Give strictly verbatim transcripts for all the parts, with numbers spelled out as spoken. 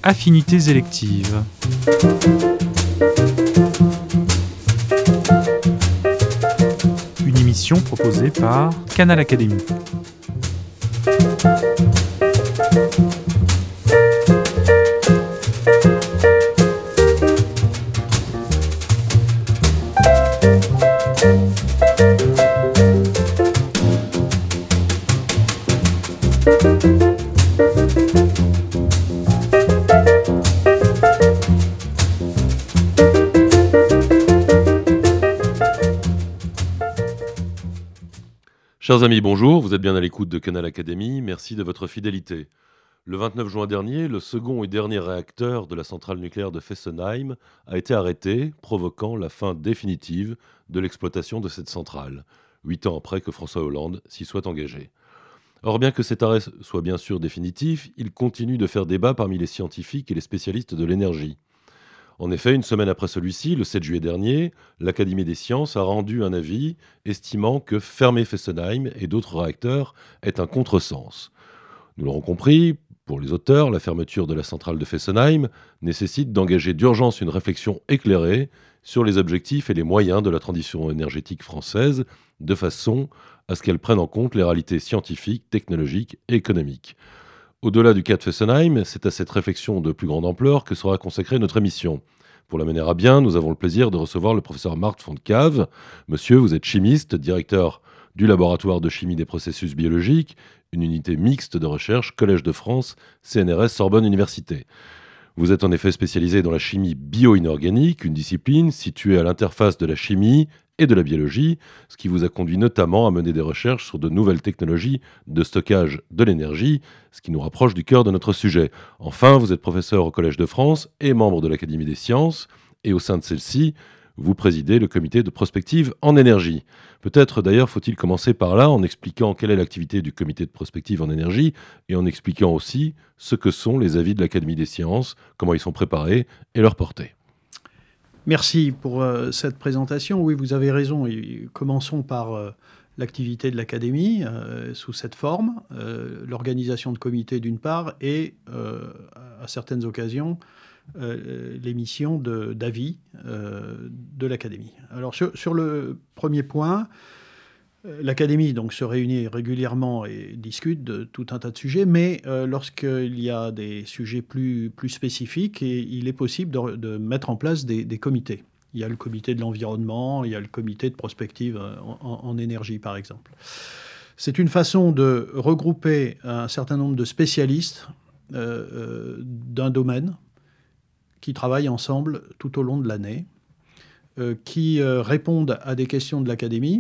Affinités électives. Une émission proposée par Canal Académie. Chers amis, bonjour, vous êtes bien à l'écoute de Canal Académie, merci de votre fidélité. Le vingt-neuf juin dernier, le second et dernier réacteur de la centrale nucléaire de Fessenheim a été arrêté, provoquant la fin définitive de l'exploitation de cette centrale, huit ans après que François Hollande s'y soit engagé. Or, bien que cet arrêt soit bien sûr définitif, il continue de faire débat parmi les scientifiques et les spécialistes de l'énergie. En effet, une semaine après celui-ci, le sept juillet dernier, l'Académie des sciences a rendu un avis estimant que fermer Fessenheim et d'autres réacteurs est un contresens. Nous l'aurons compris, pour les auteurs, la fermeture de la centrale de Fessenheim nécessite d'engager d'urgence une réflexion éclairée sur les objectifs et les moyens de la transition énergétique française, de façon à ce qu'elle prenne en compte les réalités scientifiques, technologiques et économiques. Au-delà du cas de Fessenheim, c'est à cette réflexion de plus grande ampleur que sera consacrée notre émission. Pour la mener à bien, nous avons le plaisir de recevoir le professeur Marc Fontcave. Monsieur, vous êtes chimiste, directeur du laboratoire de chimie des processus biologiques, une unité mixte de recherche, Collège de France, C N R S, Sorbonne Université. Vous êtes en effet spécialisé dans la chimie bio-inorganique, une discipline située à l'interface de la chimie et de la biologie, ce qui vous a conduit notamment à mener des recherches sur de nouvelles technologies de stockage de l'énergie, ce qui nous rapproche du cœur de notre sujet. Enfin, vous êtes professeur au Collège de France et membre de l'Académie des sciences, et au sein de celle-ci, vous présidez le comité de prospective en énergie. Peut-être d'ailleurs faut-il commencer par là en expliquant quelle est l'activité du comité de prospective en énergie et en expliquant aussi ce que sont les avis de l'Académie des sciences, comment ils sont préparés et leur portée. Merci pour euh, cette présentation. Oui, vous avez raison. Et commençons par euh, l'activité de l'Académie euh, sous cette forme, euh, l'organisation de comités d'une part et, euh, à certaines occasions, euh, l'émission de, d'avis euh, de l'Académie. Alors, sur, sur le premier point, l'Académie donc, se réunit régulièrement et discute de tout un tas de sujets, mais euh, lorsqu'il y a des sujets plus, plus spécifiques, et il est possible de, de mettre en place des, des comités. Il y a le comité de l'environnement, il y a le comité de prospective en, en, en énergie, par exemple. C'est une façon de regrouper un certain nombre de spécialistes euh, euh, d'un domaine qui travaillent ensemble tout au long de l'année, euh, qui euh, répondent à des questions de l'Académie,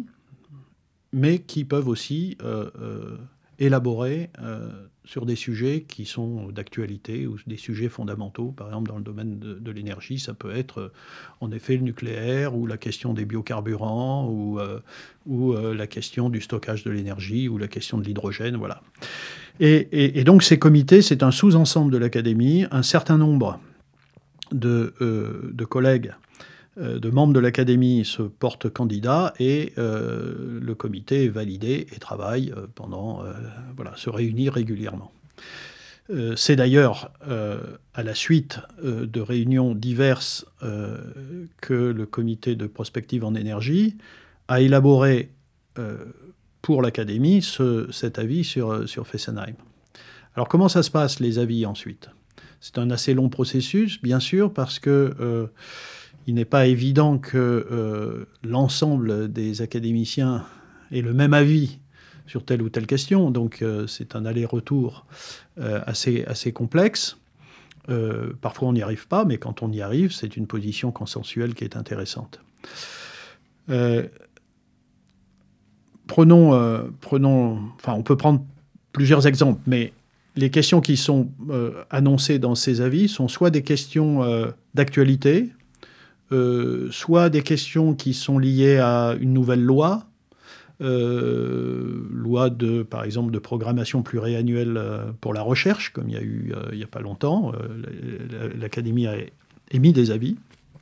mais qui peuvent aussi euh, euh, élaborer euh, sur des sujets qui sont d'actualité ou des sujets fondamentaux. Par exemple, dans le domaine de, de l'énergie, ça peut être euh, en effet le nucléaire ou la question des biocarburants ou, euh, ou euh, la question du stockage de l'énergie ou la question de l'hydrogène, voilà. Et, et, et donc ces comités, c'est un sous-ensemble de l'Académie. Un certain nombre de, euh, de collègues de membres de l'Académie se portent candidats et euh, le comité est validé et travaille euh, pendant, euh, voilà, se réunit régulièrement. Euh, c'est d'ailleurs euh, à la suite euh, de réunions diverses euh, que le comité de prospective en énergie a élaboré euh, pour l'Académie ce, cet avis sur, sur Fessenheim. Alors comment ça se passe, les avis ensuite ? C'est un assez long processus, bien sûr, parce que euh, il n'est pas évident que euh, l'ensemble des académiciens aient le même avis sur telle ou telle question. Donc, euh, c'est un aller-retour euh, assez, assez complexe. Euh, parfois, on n'y arrive pas, mais quand on y arrive, c'est une position consensuelle qui est intéressante. Euh, prenons, euh, prenons... Enfin, on peut prendre plusieurs exemples, mais les questions qui sont euh, annoncées dans ces avis sont soit des questions euh, d'actualité, Euh, soit des questions qui sont liées à une nouvelle loi, euh, loi de, par exemple, de programmation pluriannuelle euh, pour la recherche, comme il y a eu euh, il n'y a pas longtemps. Euh, L'Académie a émis des avis.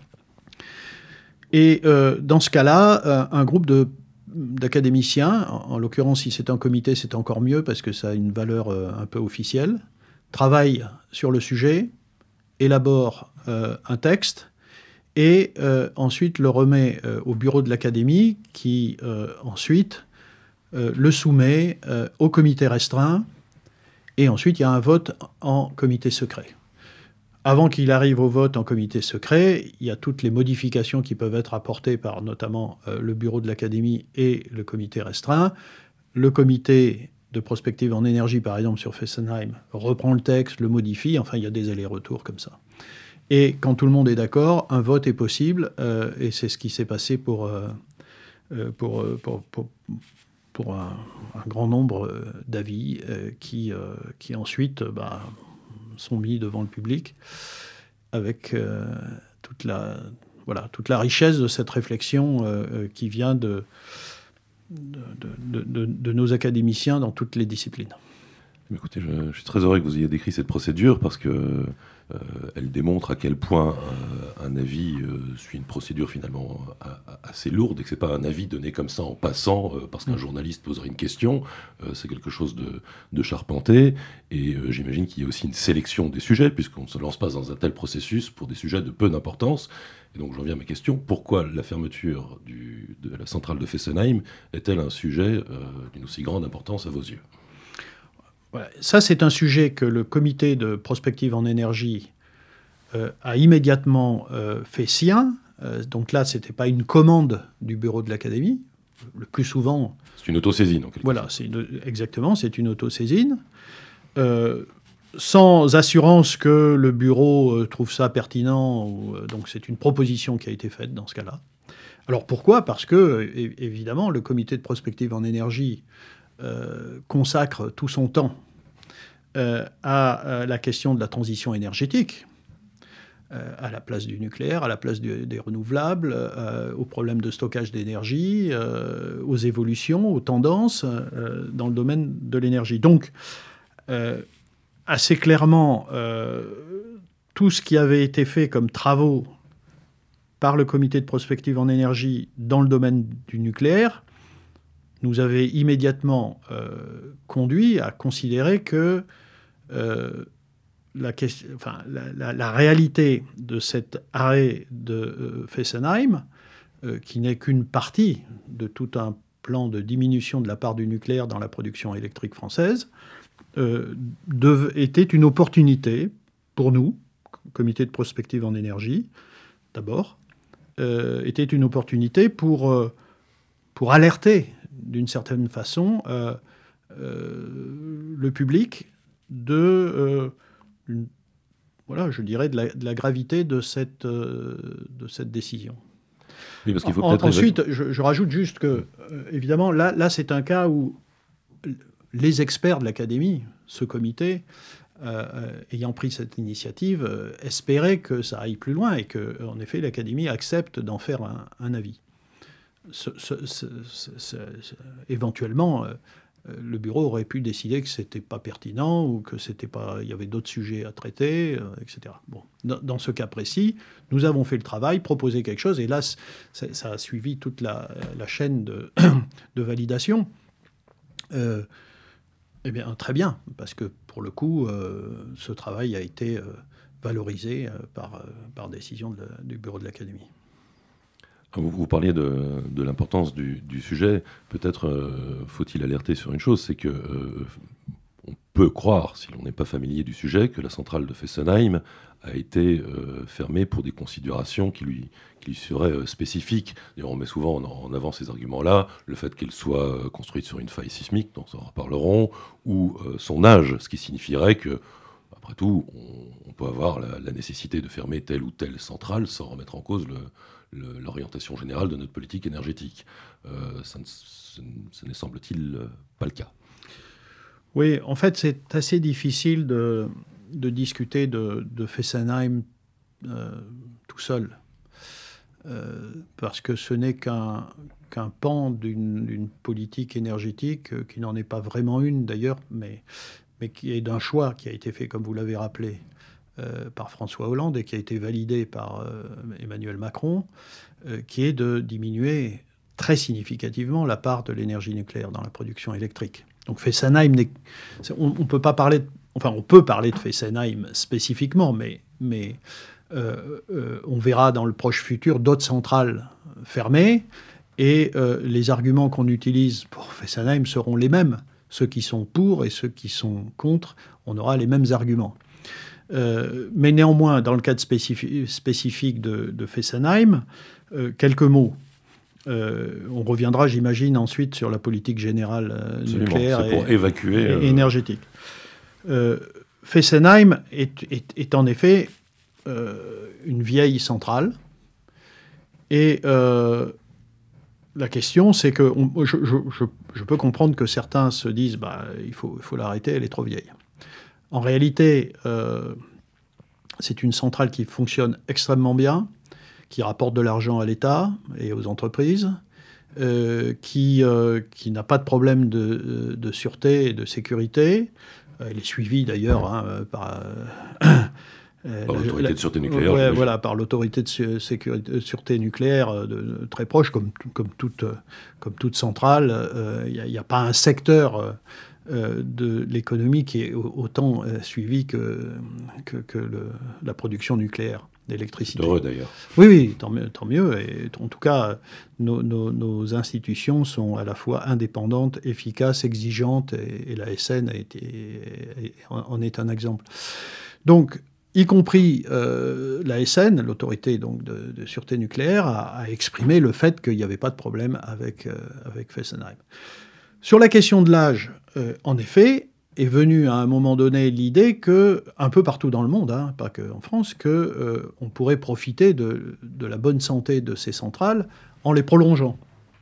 Et euh, dans ce cas-là, euh, un groupe de, d'académiciens, en, en l'occurrence, si c'est un comité, c'est encore mieux parce que ça a une valeur euh, un peu officielle, travaille sur le sujet élabore euh, un texte et euh, ensuite le remet euh, au bureau de l'Académie qui euh, ensuite euh, le soumet euh, au comité restreint et ensuite il y a un vote en comité secret. Avant qu'il arrive au vote en comité secret, il y a toutes les modifications qui peuvent être apportées par notamment euh, le bureau de l'Académie et le comité restreint. Le comité de prospective en énergie, par exemple, sur Fessenheim, reprend le texte, le modifie, enfin, il y a des allers-retours comme ça. Et quand tout le monde est d'accord, un vote est possible, euh, et c'est ce qui s'est passé pour, euh, pour, pour, pour, pour un, un grand nombre d'avis euh, qui, euh, qui ensuite... Bah, sont mis devant le public avec euh, toute, la, voilà, toute la richesse de cette réflexion euh, qui vient de, de, de, de, de nos académiciens dans toutes les disciplines. Écoutez, je, je suis très heureux que vous ayez décrit cette procédure parce que euh, elle démontre à quel point euh, un avis euh, suit une procédure finalement a, a, assez lourde et que c'est pas un avis donné comme ça en passant euh, parce qu'un journaliste poserait une question. Euh, c'est quelque chose de, de charpenté et euh, j'imagine qu'il y a aussi une sélection des sujets puisqu'on ne se lance pas dans un tel processus pour des sujets de peu d'importance. Et donc j'en viens à ma question, pourquoi la fermeture du, de la centrale de Fessenheim est-elle un sujet euh, d'une aussi grande importance à vos yeux ? Voilà. Ça, c'est un sujet que le comité de prospective en énergie euh, a immédiatement euh, fait sien. Euh, donc là, ce n'était pas une commande du bureau de l'Académie. Le plus souvent... C'est une autosaisine, en quelque voilà, sorte. C'est une, exactement, c'est une autosaisine. Euh, sans assurance que le bureau euh, trouve ça pertinent. Ou, euh, donc c'est une proposition qui a été faite dans ce cas-là. Alors pourquoi ? Parce que, évidemment, le comité de prospective en énergie euh, consacre tout son temps euh, à, à la question de la transition énergétique, euh, à la place du nucléaire, à la place du, des renouvelables, euh, aux problèmes de stockage d'énergie, euh, aux évolutions, aux tendances euh, dans le domaine de l'énergie. Donc, euh, assez clairement, euh, tout ce qui avait été fait comme travaux par le comité de prospective en énergie dans le domaine du nucléaire nous avait immédiatement euh, conduit à considérer que euh, la, question, enfin, la, la, la réalité de cet arrêt de euh, Fessenheim, euh, qui n'est qu'une partie de tout un plan de diminution de la part du nucléaire dans la production électrique française, euh, dev, était une opportunité pour nous, comité de prospective en énergie, d'abord, euh, était une opportunité pour, euh, pour alerter d'une certaine façon euh, euh, le public de, euh, une, voilà, je dirais, de la, de la gravité de cette, euh, de cette décision. Oui, parce qu'il faut en, peut-être ensuite, je, je rajoute juste que, euh, évidemment, là, là, c'est un cas où les experts de l'Académie, ce comité, euh, ayant pris cette initiative, euh, espéraient que ça aille plus loin et que, en effet, l'Académie accepte d'en faire un, un avis. Ce, ce, ce, ce, ce, éventuellement, euh, le bureau aurait pu décider que c'était pas pertinent ou que c'était pas, il y avait d'autres sujets à traiter, euh, et cetera. Bon, dans, dans ce cas précis, nous avons fait le travail, proposé quelque chose, et là, ça a suivi toute la, la chaîne de, de validation. Euh, eh bien, très bien, parce que pour le coup, euh, ce travail a été euh, valorisé euh, par, euh, par décision de la, du bureau de l'Académie. Vous, vous parliez de, de l'importance du, du sujet. Peut-être euh, faut-il alerter sur une chose, c'est que euh, on peut croire, si l'on n'est pas familier du sujet, que la centrale de Fessenheim a été euh, fermée pour des considérations qui lui, qui lui seraient euh, spécifiques. D'ailleurs, on met souvent en, en avant ces arguments-là, le fait qu'elle soit euh, construite sur une faille sismique, dont on en reparlerons, ou euh, son âge, ce qui signifierait que, après tout, on, on peut avoir la, la nécessité de fermer telle ou telle centrale sans remettre en cause le Le, l'orientation générale de notre politique énergétique. Euh, ça, ne, ça ne semble-t-il pas le cas. Oui, en fait, c'est assez difficile de, de discuter de, de Fessenheim euh, tout seul, euh, parce que ce n'est qu'un, qu'un pan d'une, d'une politique énergétique euh, qui n'en est pas vraiment une d'ailleurs, mais, mais qui est d'un choix qui a été fait, comme vous l'avez rappelé, Euh, par François Hollande et qui a été validé par euh, Emmanuel Macron, euh, qui est de diminuer très significativement la part de l'énergie nucléaire dans la production électrique. Donc Fessenheim, n'est, on, on peut pas parler, de, enfin on peut parler de Fessenheim spécifiquement, mais mais euh, euh, on verra dans le proche futur d'autres centrales fermées, et euh, les arguments qu'on utilise pour Fessenheim seront les mêmes. Ceux qui sont pour et ceux qui sont contre, on aura les mêmes arguments. Euh, mais néanmoins, dans le cadre spécifi- spécifique de, de Fessenheim, euh, quelques mots. Euh, on reviendra, j'imagine, ensuite sur la politique générale euh, nucléaire c'est pour et, évacuer, et euh... énergétique. Euh, Fessenheim est, est, est en effet euh, une vieille centrale. Et euh, la question, c'est que on, je, je, je, je peux comprendre que certains se disent bah, il faut, il faut l'arrêter, elle est trop vieille. En réalité, euh, c'est une centrale qui fonctionne extrêmement bien, qui rapporte de l'argent à l'État et aux entreprises, euh, qui, euh, qui n'a pas de problème de, de sûreté et de sécurité. Elle est suivie d'ailleurs hein, par, euh, par l'autorité de sûreté nucléaire. Ouais, voilà, par l'autorité de, sécurité, de sûreté nucléaire de, de, très proche, comme, comme, toute, comme toute centrale. Il euh, n'y a, a pas un secteur euh, de l'économie qui est autant euh, suivi que, que, que le, la production nucléaire d'électricité. C'est heureux d'ailleurs. Oui, oui, tant mieux. Tant mieux. Et en tout cas, nos, nos, nos institutions sont à la fois indépendantes, efficaces, exigeantes, et, et la S N a été, en est un exemple. Donc, y compris euh, la S N, l'autorité donc, de, de sûreté nucléaire, a, a exprimé le fait qu'il n'y avait pas de problème avec, euh, avec Fessenheim. Sur la question de l'âge, euh, en effet, est venue à un moment donné l'idée que, un peu partout dans le monde, hein, pas qu'en France, qu'on euh, pourrait profiter de, de la bonne santé de ces centrales en les prolongeant.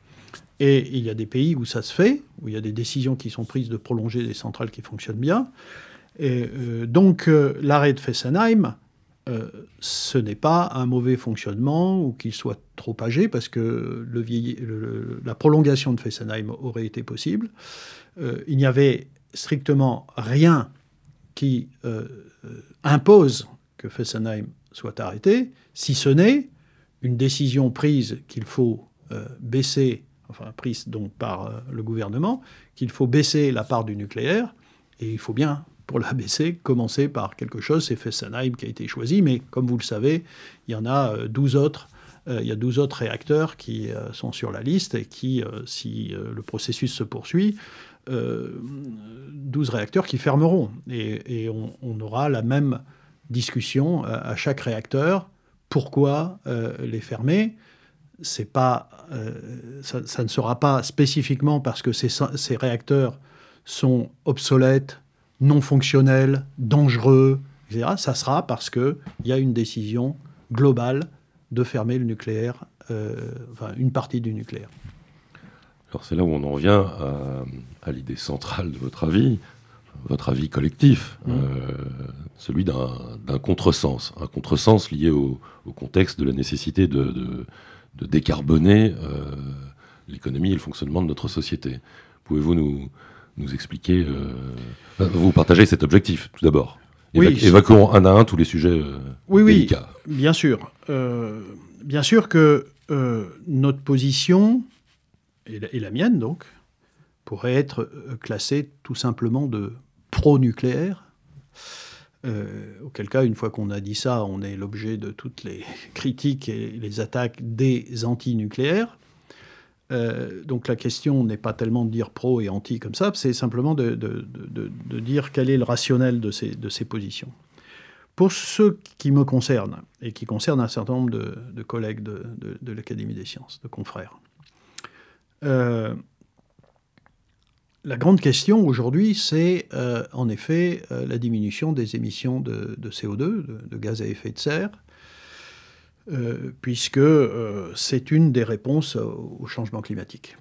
Et il y a des pays où ça se fait, où il y a des décisions qui sont prises de prolonger des centrales qui fonctionnent bien. Et euh, donc euh, l'arrêt de Fessenheim, euh, ce n'est pas un mauvais fonctionnement ou qu'il soit trop âgé, parce que le vieilli, le, la prolongation de Fessenheim aurait été possible. Euh, il n'y avait strictement rien qui euh, impose que Fessenheim soit arrêté, si ce n'est une décision prise qu'il faut euh, baisser, enfin prise donc par euh, le gouvernement, qu'il faut baisser la part du nucléaire, et il faut bien, pour la baisser, commencer par quelque chose. C'est Fessenheim qui a été choisi, mais comme vous le savez, il y en a euh, douze autres. Euh, il y a douze autres réacteurs qui euh, sont sur la liste et qui, euh, si euh, le processus se poursuit, Euh, douze réacteurs qui fermeront. Et, et on, on aura la même discussion à, à chaque réacteur. Pourquoi euh, les fermer ? C'est pas, euh, ça, ça ne sera pas spécifiquement parce que ces, ces réacteurs sont obsolètes, non fonctionnels, dangereux, et cetera. Ça sera parce qu'il y a une décision globale de fermer le nucléaire, euh, enfin une partie du nucléaire. Alors c'est là où on en revient à, à l'idée centrale de votre avis, votre avis collectif, mmh. euh, celui d'un, d'un contresens, un contresens lié au, au contexte de la nécessité de, de, de décarboner euh, l'économie et le fonctionnement de notre société. Pouvez-vous nous, nous expliquer, euh, vous partagez cet objectif tout d'abord. Oui, Évacu- évacuons un à un tous les sujets euh, oui, délicats. Oui, bien sûr. Euh, bien sûr que euh, notre position... Et la, et la mienne, donc, pourrait être classée tout simplement de pro-nucléaire. Euh, auquel cas, une fois qu'on a dit ça, on est l'objet de toutes les critiques et les attaques des anti-nucléaires. Euh, donc la question n'est pas tellement de dire pro et anti comme ça, c'est simplement de, de, de, de dire quel est le rationnel de ces, de ces positions. Pour ce qui me concerne, et qui concerne un certain nombre de, de collègues de, de, de l'Académie des sciences, de confrères, Euh, la grande question aujourd'hui, c'est euh, en effet euh, la diminution des émissions de, de C O deux, de, de gaz à effet de serre, euh, puisque euh, c'est une des réponses au, au changement climatique.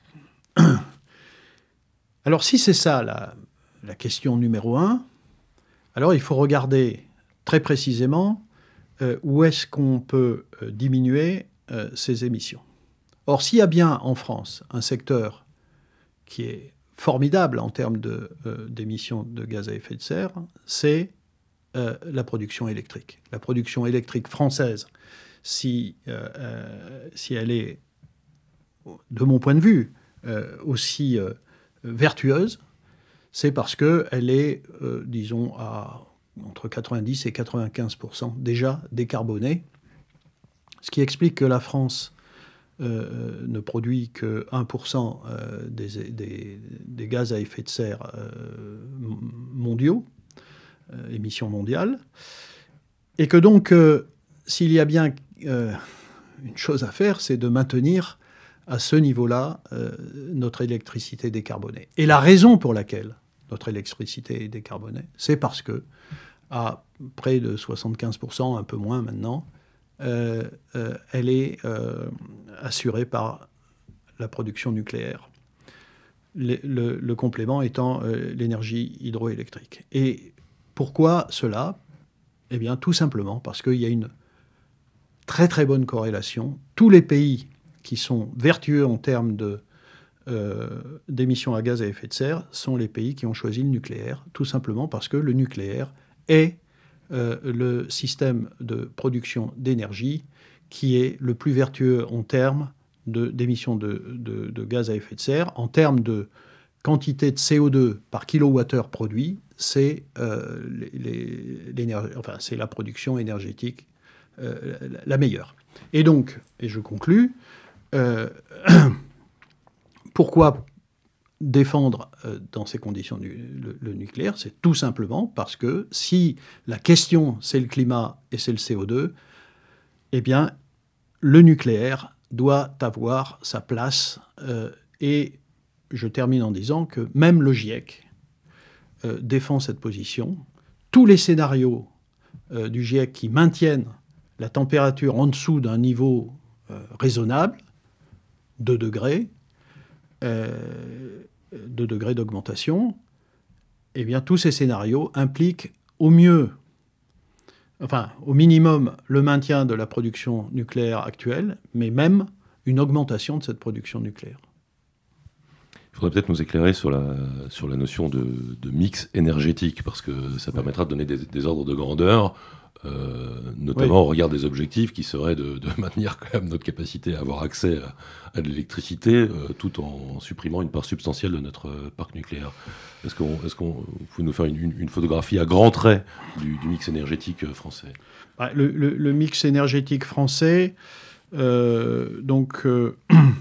Alors si c'est ça la, la question numéro un, alors il faut regarder très précisément euh, où est-ce qu'on peut euh, diminuer euh, ces émissions. Or, s'il y a bien en France un secteur qui est formidable en termes de, euh, d'émissions de gaz à effet de serre, c'est euh, la production électrique. La production électrique française, si, euh, euh, si elle est, de mon point de vue, euh, aussi euh, vertueuse, c'est parce qu'elle est, euh, disons, à entre quatre-vingt-dix et quatre-vingt-quinze pour cent déjà décarbonés, ce qui explique que la France euh, ne produit que un pour cent euh, des, des, des gaz à effet de serre euh, mondiaux, euh, émissions mondiales, et que donc, euh, s'il y a bien euh, une chose à faire, c'est de maintenir à ce niveau-là euh, notre électricité décarbonée. Et la raison pour laquelle notre électricité est décarbonée, c'est parce que, à près de soixante-quinze pour cent, un peu moins maintenant, euh, euh, elle est euh, assurée par la production nucléaire. Le, le, le complément étant euh, l'énergie hydroélectrique. Et pourquoi cela ? Eh bien, tout simplement parce qu'il y a une très très bonne corrélation. Tous les pays qui sont vertueux en termes de, euh, d'émissions à gaz à effet de serre sont les pays qui ont choisi le nucléaire, tout simplement parce que le nucléaire est euh, le système de production d'énergie qui est le plus vertueux en termes de, d'émissions de, de, de gaz à effet de serre. En termes de quantité de C O deux par kilowattheure produit, c'est, euh, les, les, enfin, c'est la production énergétique euh, la meilleure. Et donc, et je conclus, euh, pourquoi défendre euh, dans ces conditions du, le, le nucléaire ? C'est tout simplement parce que si la question c'est le climat et c'est le C O deux, eh bien, le nucléaire doit avoir sa place. Euh, et je termine en disant que même le GIEC euh, défend cette position. Tous les scénarios euh, du GIEC qui maintiennent la température en dessous d'un niveau euh, raisonnable, deux degrés, euh, deux degrés d'augmentation, eh bien, tous ces scénarios impliquent au mieux, enfin, au minimum, le maintien de la production nucléaire actuelle, mais même une augmentation de cette production nucléaire. Il faudrait peut-être nous éclairer sur la, sur la notion de, de mix énergétique, parce que ça permettra de donner des, des ordres de grandeur, euh, notamment oui. au regard des objectifs qui seraient de, de maintenir quand même notre capacité à avoir accès à, à de l'électricité, euh, tout en supprimant une part substantielle de notre parc nucléaire. Est-ce qu'on, est-ce qu'on vous pouvez nous faire une, une, une photographie à grands traits du, du mix énergétique français ? le, le, le mix énergétique français, euh, donc... Euh,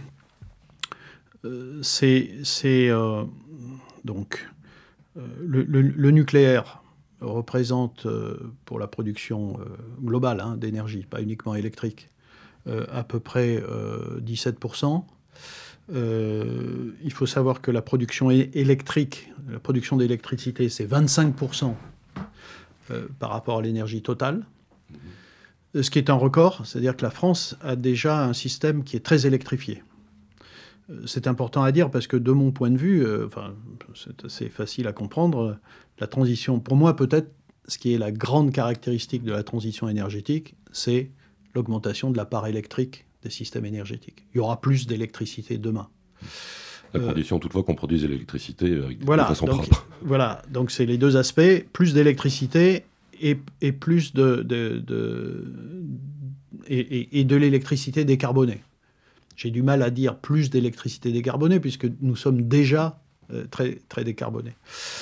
Euh, c'est, c'est euh, donc euh, le, le, le nucléaire représente euh, pour la production euh, globale hein, d'énergie, pas uniquement électrique, euh, à peu près euh, dix-sept pour cent. Euh, il faut savoir que la production é- électrique, la production d'électricité, c'est vingt-cinq pour cent euh, par rapport à l'énergie totale. Ce qui est un record, c'est-à-dire que la France a déjà un système qui est très électrifié. C'est important à dire parce que de mon point de vue, euh, enfin, c'est assez facile à comprendre, la transition, pour moi peut-être, ce qui est la grande caractéristique de la transition énergétique, c'est l'augmentation de la part électrique des systèmes énergétiques. Il y aura plus d'électricité demain. La condition euh, toutefois qu'on produise l'électricité avec, voilà, de façon donc, propre. Voilà, donc c'est les deux aspects, plus d'électricité et, et plus de, de, de, et, et, et de l'électricité décarbonée. J'ai du mal à dire plus d'électricité décarbonée, puisque nous sommes déjà euh, très, très décarbonés.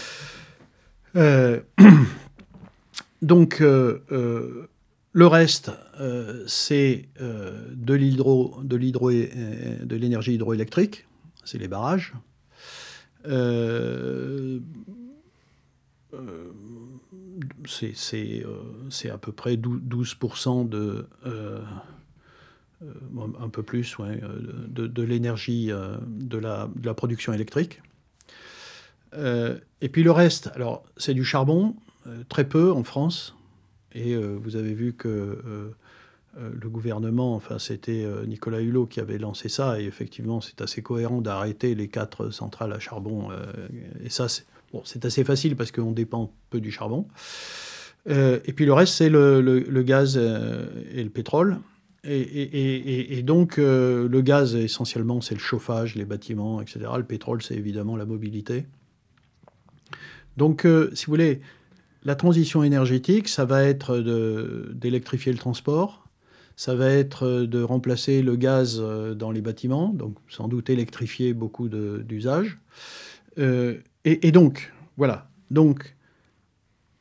Euh, donc, euh, euh, le reste, euh, c'est euh, de, l'hydro, de, l'hydro, euh, de l'énergie hydroélectrique, c'est les barrages. Euh, euh, c'est, c'est, euh, c'est à peu près douze pour cent de... Euh, Euh, un peu plus, ouais, de, de l'énergie, euh, de, la, de la production électrique. Euh, et puis le reste, alors c'est du charbon, euh, très peu en France. Et euh, vous avez vu que euh, euh, le gouvernement, enfin c'était euh, Nicolas Hulot qui avait lancé ça, et effectivement c'est assez cohérent d'arrêter les quatre centrales à charbon. Euh, et ça, c'est, bon, c'est assez facile parce qu'on dépend peu du charbon. Euh, et puis le reste, c'est le, le, le gaz euh, et le pétrole. Et, et, et, et donc, euh, le gaz, essentiellement, c'est le chauffage, les bâtiments, et cetera. Le pétrole, c'est évidemment la mobilité. Donc, euh, si vous voulez, la transition énergétique, ça va être de, d'électrifier le transport, ça va être de remplacer le gaz dans les bâtiments, donc sans doute électrifier beaucoup de, d'usages. Euh, et, et donc, voilà. Donc,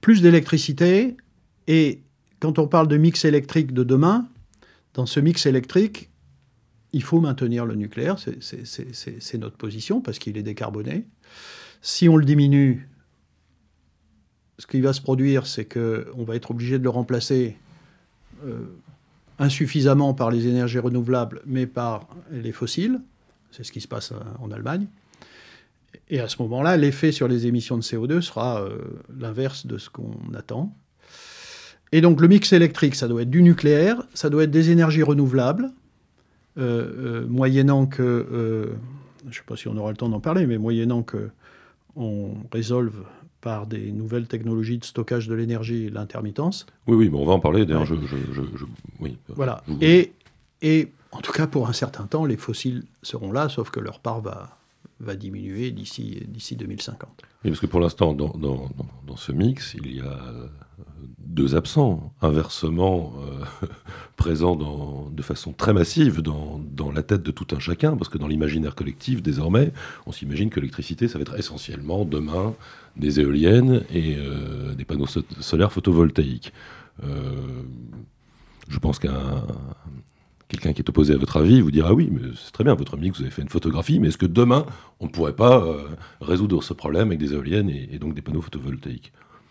plus d'électricité. Et quand on parle de mix électrique de demain, dans ce mix électrique, il faut maintenir le nucléaire. C'est, c'est, c'est, c'est, c'est notre position parce qu'il est décarboné. Si on le diminue, ce qui va se produire, c'est qu'on va être obligé de le remplacer euh, insuffisamment par les énergies renouvelables, mais par les fossiles. C'est ce qui se passe en Allemagne. Et à ce moment-là, l'effet sur les émissions de C O deux sera euh, l'inverse de ce qu'on attend. Et donc le mix électrique, ça doit être du nucléaire, ça doit être des énergies renouvelables, euh, euh, moyennant que, euh, je ne sais pas si on aura le temps d'en parler, mais moyennant qu'on résolve par des nouvelles technologies de stockage de l'énergie l'intermittence. Oui, oui, mais on va en parler. D'ailleurs, Ouais. je, je, je, je- oui. Voilà. Je- Et, et en tout cas, pour un certain temps, les fossiles seront là, sauf que leur part va, va diminuer d'ici, d'ici deux mille cinquante. Oui, parce que pour l'instant, dans, dans, dans, dans ce mix, il y a euh, deux absents, inversement euh, présents dans, de façon très massive dans, dans la tête de tout un chacun, parce que dans l'imaginaire collectif, désormais, on s'imagine que l'électricité, ça va être essentiellement, demain, des éoliennes et euh, des panneaux so- solaires photovoltaïques. Euh, je pense qu'un... Quelqu'un qui est opposé à votre avis vous dira « Ah oui, mais c'est très bien, votre mix, vous avez fait une photographie, mais est-ce que demain, on ne pourrait pas euh, résoudre ce problème avec des éoliennes et, et donc des panneaux photovoltaïques ?»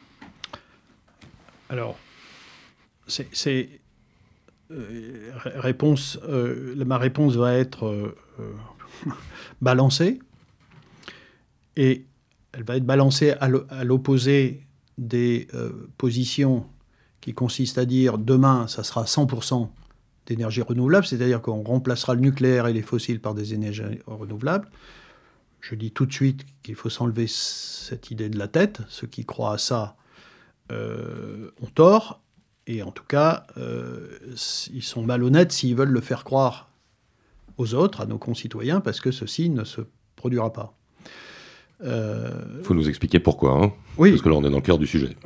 Alors, c'est, c'est euh, ré- réponse. euh, ma réponse va être euh, euh, balancée, et elle va être balancée à, l'o- à l'opposé des euh, positions qui consistent à dire demain, ça sera cent pour cent d'énergie renouvelable, c'est-à-dire qu'on remplacera le nucléaire et les fossiles par des énergies renouvelables. Je dis tout de suite qu'il faut s'enlever cette idée de la tête. Ceux qui croient à ça euh, ont tort, et en tout cas, euh, ils sont malhonnêtes s'ils veulent le faire croire aux autres, à nos concitoyens, parce que ceci ne se produira pas. Il Euh, faut nous expliquer pourquoi, hein, oui, parce que là, on est dans le cœur du sujet.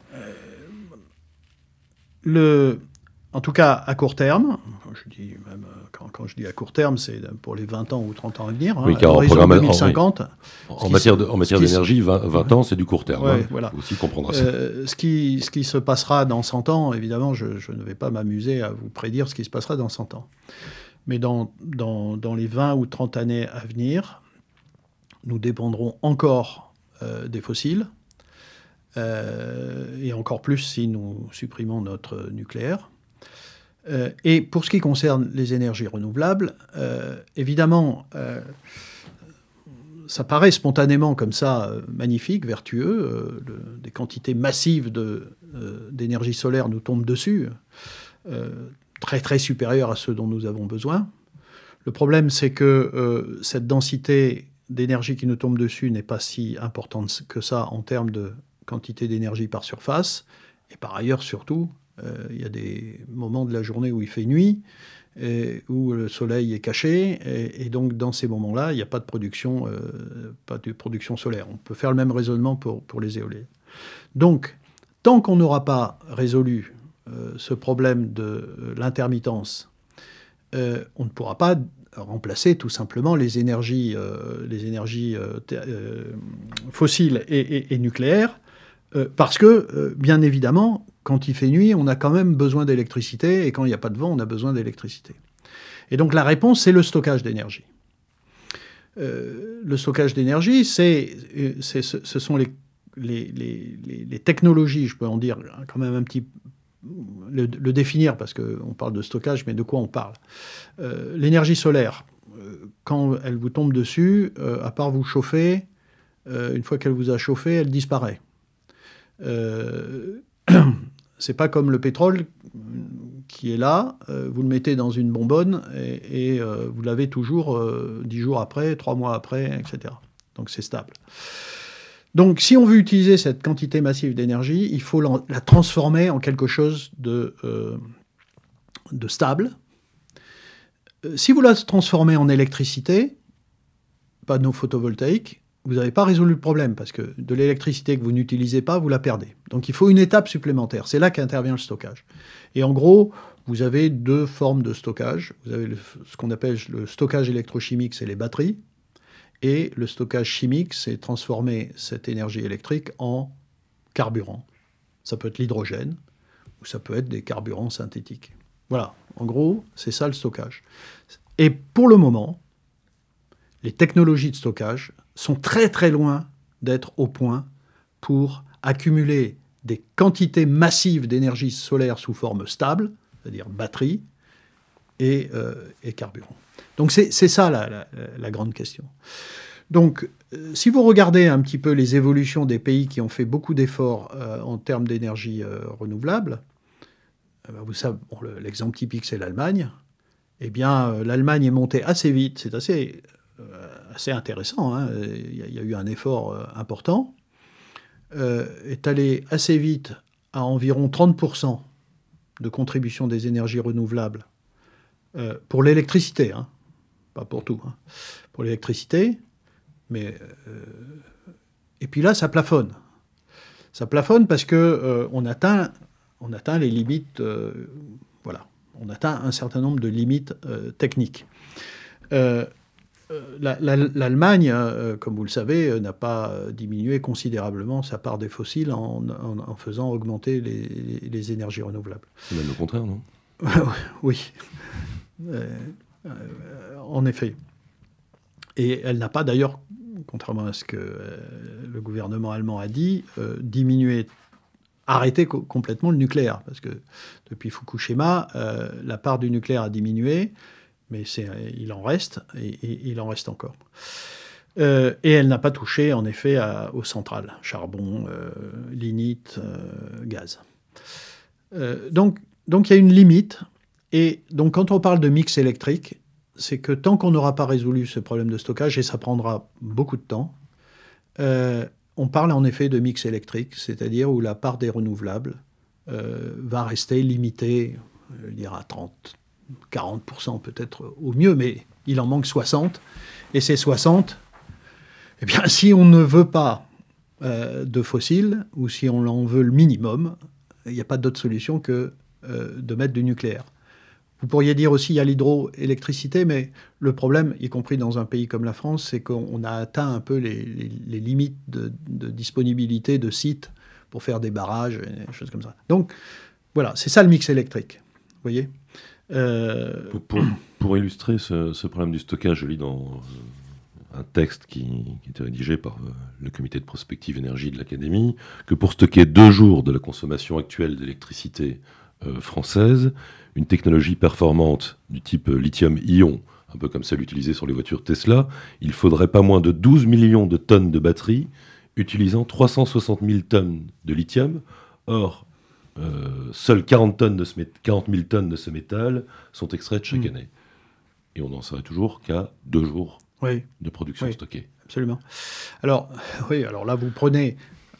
le, en tout cas, à court terme, je dis même, euh, quand, quand je dis à court terme, c'est pour les vingt ans ou trente ans à venir, Oui, hein, car à en l'horizon programme- deux mille cinquante. En qui matière se- de- en matière ce qui se- d'énergie, vingt, vingt ans, c'est du court terme. Ouais, hein. voilà. Il faut aussi comprendre ça. Euh, ce, qui, ce qui se passera dans cent ans, évidemment, je, je ne vais pas m'amuser à vous prédire ce qui se passera dans cent ans. Mais dans, dans, dans les vingt ou trente années à venir, nous dépendrons encore euh, des fossiles, euh, et encore plus si nous supprimons notre nucléaire. Euh, et pour ce qui concerne les énergies renouvelables, euh, évidemment, euh, ça paraît spontanément comme ça euh, magnifique, vertueux. Euh, le- des quantités massives de, euh, d'énergie solaire nous tombent dessus, euh, très très supérieures à ceux dont nous avons besoin. Le problème, c'est que euh, cette densité d'énergie qui nous tombe dessus n'est pas si importante que ça en termes de quantité d'énergie par surface. Et par ailleurs, surtout, euh, il y a des moments de la journée où il fait nuit, et où le soleil est caché, et, et donc dans ces moments-là, il n'y a pas de production, euh, pas de production solaire. On peut faire le même raisonnement pour, pour les éoliennes. Donc, tant qu'on n'aura pas résolu euh, ce problème de euh, l'intermittence, euh, on ne pourra pas remplacer tout simplement les énergies, euh, les énergies euh, t- euh, fossiles et, et- et nucléaires, euh, parce que, euh, bien évidemment, quand il fait nuit, on a quand même besoin d'électricité, et quand il n'y a pas de vent, on a besoin d'électricité. Et donc la réponse, c'est le stockage d'énergie. Euh, le stockage d'énergie, c'est, c'est, ce ce sont les, les, les, les- les technologies, je peux en dire quand même un petit le, le définir, parce qu'on parle de stockage, mais de quoi on parle? Euh, l'énergie solaire, euh, quand elle vous tombe dessus, euh, à part vous chauffer, euh, une fois qu'elle vous a chauffé, elle disparaît. Euh, c'est pas comme le pétrole qui est là, euh, vous le mettez dans une bonbonne et, et euh, vous l'avez toujours euh, dix jours après, trois mois après, et cetera. Donc c'est stable. Donc si on veut utiliser cette quantité massive d'énergie, il faut la, la transformer en quelque chose de, euh, de stable. Euh, si vous la transformez en électricité, panneaux photovoltaïques, vous n'avez pas résolu le problème, parce que de l'électricité que vous n'utilisez pas, vous la perdez. Donc il faut une étape supplémentaire. C'est là qu'intervient le stockage. Et en gros, vous avez deux formes de stockage. Vous avez le, ce qu'on appelle le stockage électrochimique, c'est les batteries. Et le stockage chimique, c'est transformer cette énergie électrique en carburant. Ça peut être l'hydrogène, ou ça peut être des carburants synthétiques. Voilà, en gros, c'est ça le stockage. Et pour le moment, les technologies de stockage sont très très loin d'être au point pour accumuler des quantités massives d'énergie solaire sous forme stable, c'est-à-dire batterie, et, euh, et carburant. Donc c'est, c'est ça la, la, la grande question. Donc euh, si vous regardez un petit peu les évolutions des pays qui ont fait beaucoup d'efforts euh, en termes d'énergie euh, renouvelable, euh, vous savez, bon, le, l'exemple typique c'est l'Allemagne. Eh bien, euh, l'Allemagne est montée assez vite, c'est assez, euh, assez intéressant, hein. Il y a, il y a eu un effort euh, important, euh, est allée assez vite à environ trente pour cent de contribution des énergies renouvelables euh, pour l'électricité, hein, pas pour tout, hein, pour l'électricité, mais euh, et puis là ça plafonne, ça plafonne parce que euh, on atteint, on atteint les limites, euh, voilà, on atteint un certain nombre de limites euh, techniques. Euh, La, la, L'Allemagne, euh, comme vous le savez, euh, n'a pas diminué considérablement sa part des fossiles en, en, en faisant augmenter les, les, les énergies renouvelables. C'est même le contraire, non? Oui, euh, euh, en effet. Et elle n'a pas d'ailleurs, contrairement à ce que euh, le gouvernement allemand a dit, euh, diminué, arrêté co- complètement le nucléaire. Parce que depuis Fukushima, euh, la part du nucléaire a diminué. Mais c'est, il en reste, et, et il en reste encore. Euh, et elle n'a pas touché, en effet, à, aux centrales, charbon, euh, lignite, euh, gaz. Euh, donc, donc, il y a une limite. Et donc, quand on parle de mix électrique, c'est que tant qu'on n'aura pas résolu ce problème de stockage, et ça prendra beaucoup de temps, euh, on parle en effet de mix électrique, c'est-à-dire où la part des renouvelables euh, va rester limitée, je veux dire, à trente quarante pour cent peut-être au mieux, mais il en manque soixante. Et ces soixante, eh bien, si on ne veut pas euh, de fossiles, ou si on en veut le minimum, il n'y a pas d'autre solution que euh, de mettre du nucléaire. Vous pourriez dire aussi qu'il y a l'hydroélectricité, mais le problème, y compris dans un pays comme la France, c'est qu'on a atteint un peu les, les, les limites de, de disponibilité de sites pour faire des barrages, et des choses comme ça. Donc, voilà, c'est ça le mix électrique, vous voyez ? Euh... Pour, pour, pour illustrer ce, ce problème du stockage, je lis dans euh, un texte qui, qui était rédigé par euh, le comité de prospective énergie de l'Académie, que pour stocker deux jours de la consommation actuelle d'électricité euh, française, une technologie performante du type euh, lithium-ion, un peu comme celle utilisée sur les voitures Tesla, il faudrait pas moins de douze millions de tonnes de batteries utilisant trois cent soixante mille tonnes de lithium. Or, Euh, seules quarante, tonnes de ce mét- quarante mille tonnes de ce métal sont extraites chaque mmh. année. Et on n'en serait toujours qu'à deux jours oui. de production oui, stockée. Absolument. Alors, oui, alors là, vous prenez...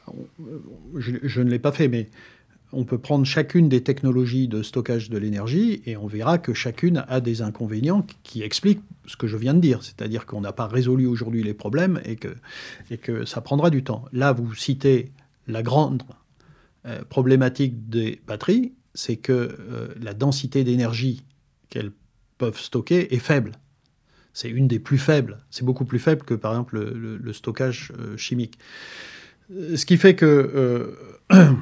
Je, je ne l'ai pas fait, mais on peut prendre chacune des technologies de stockage de l'énergie et on verra que chacune a des inconvénients qui expliquent ce que je viens de dire. C'est-à-dire qu'on n'a pas résolu aujourd'hui les problèmes et que, et que ça prendra du temps. Là, vous citez la grande... Euh, problématique des batteries, c'est que euh, la densité d'énergie qu'elles peuvent stocker est faible. C'est une des plus faibles. C'est beaucoup plus faible que, par exemple, le, le, le stockage euh, chimique. Euh, ce qui fait que euh,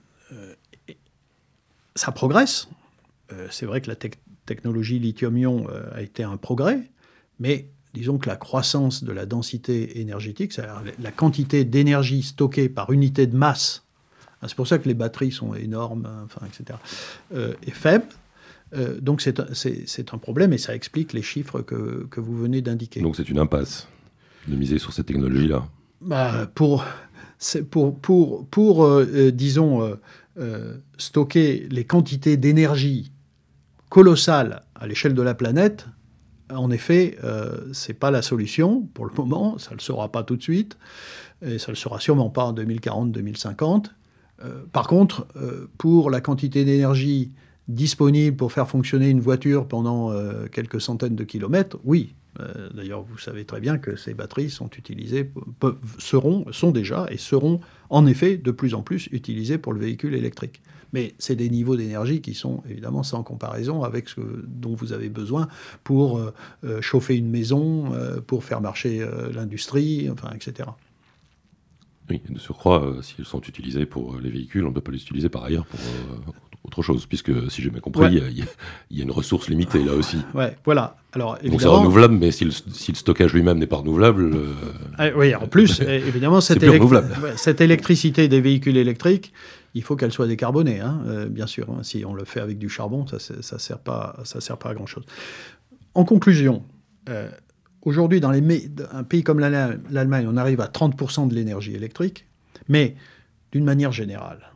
ça progresse. Euh, c'est vrai que la te- technologie lithium-ion euh, a été un progrès, mais disons que la croissance de la densité énergétique, c'est-à-dire la quantité d'énergie stockée par unité de masse, c'est pour ça que les batteries sont énormes, enfin, et cetera, euh, est faible. Euh, donc c'est, c'est, c'est un problème et ça explique les chiffres que, que vous venez d'indiquer. Donc c'est une impasse de miser sur cette technologie-là. Bah, pour, c'est pour, pour, pour euh, disons, euh, euh, stocker les quantités d'énergie colossales à l'échelle de la planète, en effet, euh, c'est pas la solution pour le moment. Ça le sera pas tout de suite et ça le sera sûrement pas en deux mille quarante, deux mille cinquante. Euh, par contre, euh, pour la quantité d'énergie disponible pour faire fonctionner une voiture pendant euh, quelques centaines de kilomètres, oui. Euh, d'ailleurs, vous savez très bien que ces batteries sont utilisées, peuvent, seront, sont déjà et seront en effet de plus en plus utilisées pour le véhicule électrique. Mais c'est des niveaux d'énergie qui sont évidemment sans comparaison avec ce dont vous avez besoin pour euh, chauffer une maison, euh, pour faire marcher euh, l'industrie, enfin, et cetera. Oui, de surcroît, euh, si elles sont utilisées pour euh, les véhicules, on ne peut pas les utiliser par ailleurs pour euh, autre chose, puisque, si j'ai bien compris, il ouais. y, y, y a une ressource limitée là aussi. Ouais, voilà. Alors, évidemment, donc c'est renouvelable, mais si le, si le stockage lui-même n'est pas renouvelable... Euh, ah, oui, en plus, évidemment, cette, élect... ouais, cette électricité des véhicules électriques, il faut qu'elle soit décarbonée, hein, euh, bien sûr. Hein, si on le fait avec du charbon, ça ne sert pas, ça sert pas à grand-chose. En conclusion, euh, aujourd'hui, dans les, un pays comme l'Allemagne, on arrive à trente pour cent de l'énergie électrique, mais d'une manière générale,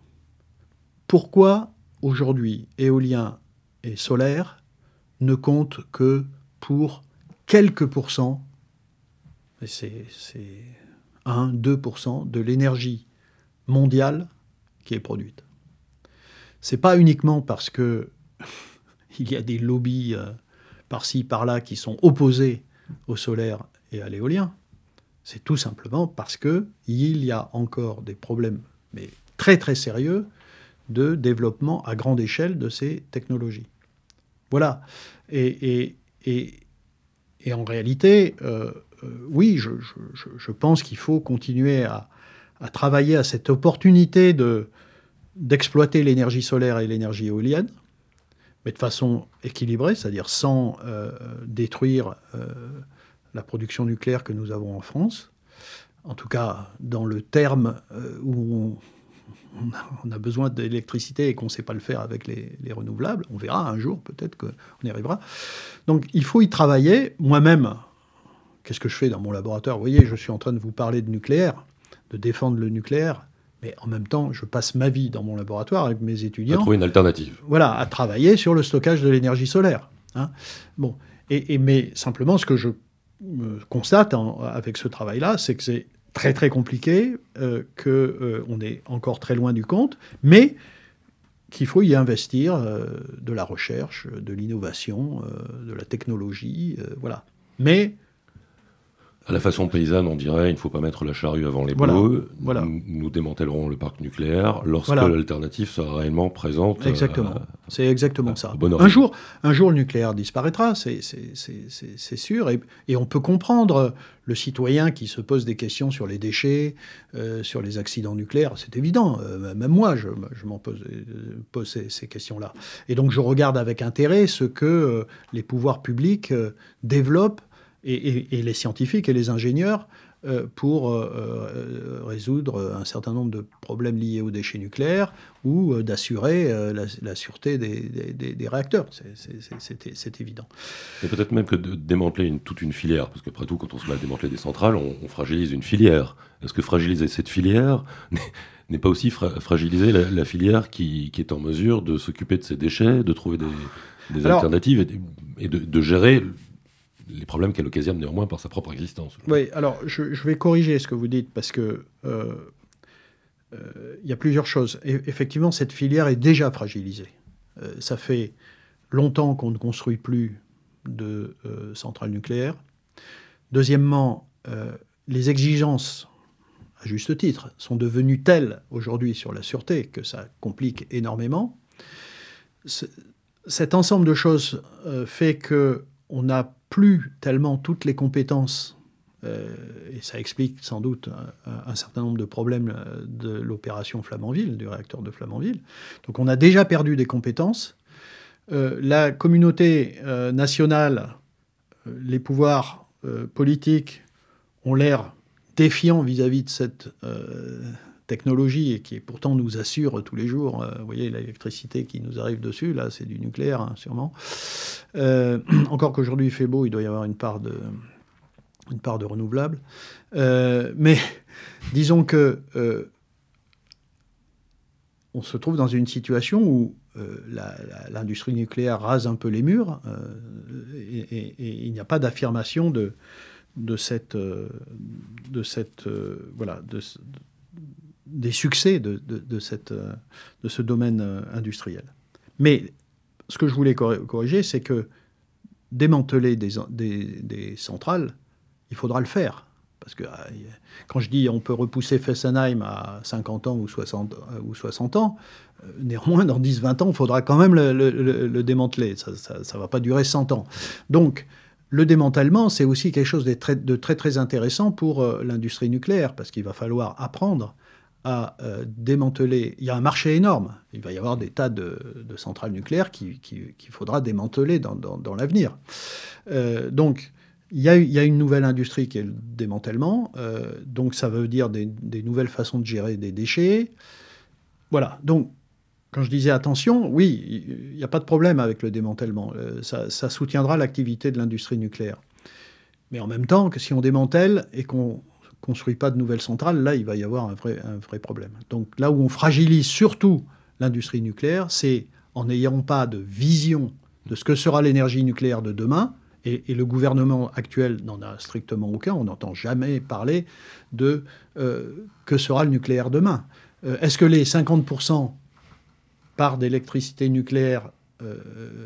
pourquoi aujourd'hui éolien et solaire ne comptent que pour quelques pourcents, c'est un à deux pour cent de l'énergie mondiale qui est produite. Ce n'est pas uniquement parce qu'il y a des lobbies euh, par-ci, par-là qui sont opposés au solaire et à l'éolien. C'est tout simplement parce qu'il y a encore des problèmes mais très très sérieux de développement à grande échelle de ces technologies. Voilà. Et, et, et, et en réalité, euh, euh, oui, je, je, je pense qu'il faut continuer à, à travailler à cette opportunité de, d'exploiter l'énergie solaire et l'énergie éolienne, mais de façon équilibrée, c'est-à-dire sans euh, détruire euh, la production nucléaire que nous avons en France. En tout cas, dans le terme euh, où on, on a besoin d'électricité et qu'on ne sait pas le faire avec les, les renouvelables. On verra un jour, peut-être qu'on y arrivera. Donc, il faut y travailler. Moi-même, qu'est-ce que je fais dans mon laboratoire ? Vous voyez, je suis en train de vous parler de nucléaire, de défendre le nucléaire, mais en même temps, je passe ma vie dans mon laboratoire avec mes étudiants. À trouver une alternative. Voilà, à travailler sur le stockage de l'énergie solaire. Hein. Bon, et, et, mais simplement, ce que je euh, constate en, avec ce travail-là, c'est que c'est très très compliqué, euh, qu'on euh, est encore très loin du compte, mais qu'il faut y investir euh, de la recherche, de l'innovation, euh, de la technologie, euh, voilà. Mais à la façon paysanne, on dirait il ne faut pas mettre la charrue avant les voilà, bœufs. Voilà. Nous, nous démantèlerons le parc nucléaire lorsque voilà. l'alternative sera réellement présente. Exactement. Euh, c'est exactement euh, ça. Bon un jour, un jour, le nucléaire disparaîtra, c'est sûr, et, et on peut comprendre le citoyen qui se pose des questions sur les déchets, euh, sur les accidents nucléaires. C'est évident. Euh, même moi, je, je m'en pose, euh, pose ces, ces questions-là. Et donc, je regarde avec intérêt ce que euh, les pouvoirs publics euh, développent. Et, et, et les scientifiques et les ingénieurs euh, pour euh, euh, résoudre un certain nombre de problèmes liés aux déchets nucléaires ou euh, d'assurer euh, la, la sûreté des, des, des réacteurs. C'est évident. Et peut-être même que de démanteler une, toute une filière, parce qu'après tout, quand on se met à démanteler des centrales, on, on fragilise une filière. Est-ce que fragiliser cette filière n'est pas aussi fra fragiliser la, la filière qui, qui est en mesure de s'occuper de ses déchets, de trouver des, des Alors, alternatives et, et de, de gérer les problèmes qu'elle occasionne néanmoins par sa propre existence. Oui, alors je, je vais corriger ce que vous dites, parce que euh, euh, y a plusieurs choses. Et, effectivement, cette filière est déjà fragilisée. Euh, ça fait longtemps qu'on ne construit plus de euh, centrales nucléaires. Deuxièmement, euh, les exigences, à juste titre, sont devenues telles aujourd'hui sur la sûreté que ça complique énormément. Cet ensemble de choses euh, fait qu'on n'a plus tellement toutes les compétences, euh, et ça explique sans doute un, un certain nombre de problèmes de l'opération Flamanville, du réacteur de Flamanville. Donc on a déjà perdu des compétences. Euh, la communauté euh, nationale, euh, les pouvoirs euh, politiques ont l'air défiants vis-à-vis de cette euh, technologie et qui pourtant nous assure tous les jours, euh, vous voyez l'électricité qui nous arrive dessus, là c'est du nucléaire hein, sûrement. Euh, encore qu'aujourd'hui il fait beau, il doit y avoir une part de, une part de renouvelable. Euh, mais disons que euh, on se trouve dans une situation où euh, l'industrie nucléaire rase un peu les murs euh, et, et, et il n'y a pas d'affirmation de, de cette, de cette euh, voilà, de, de des succès de, de, de, cette, de ce domaine industriel. Mais ce que je voulais corriger, c'est que démanteler des, des, des centrales, il faudra le faire. Parce que quand je dis on peut repousser Fessenheim à cinquante ans ou soixante, ou soixante ans, néanmoins, dans dix vingt ans, il faudra quand même le, le, le démanteler. Ça ne va pas durer cent ans. Donc, le démantèlement, c'est aussi quelque chose de très, de très, très intéressant pour euh, l'industrie nucléaire, parce qu'il va falloir apprendre à euh, démanteler. Il y a un marché énorme. Il va y avoir des tas de, de centrales nucléaires qui, qui, qu'il faudra démanteler dans, dans, dans l'avenir. Euh, donc, il y, a, il y a une nouvelle industrie qui est le démantèlement. Euh, donc, ça veut dire des, des nouvelles façons de gérer des déchets. Voilà. Donc, quand je disais attention, oui, il n'y a pas de problème avec le démantèlement. Euh, ça, ça soutiendra l'activité de l'industrie nucléaire. Mais en même temps, que si on démantèle et qu'on construit pas de nouvelles centrales, là, il va y avoir un vrai, un vrai problème. Donc là où on fragilise surtout l'industrie nucléaire, c'est en n'ayant pas de vision de ce que sera l'énergie nucléaire de demain, et, et le gouvernement actuel n'en a strictement aucun, on n'entend jamais parler de euh, que sera le nucléaire demain. Euh, est-ce que les cinquante pour cent part d'électricité nucléaire, euh,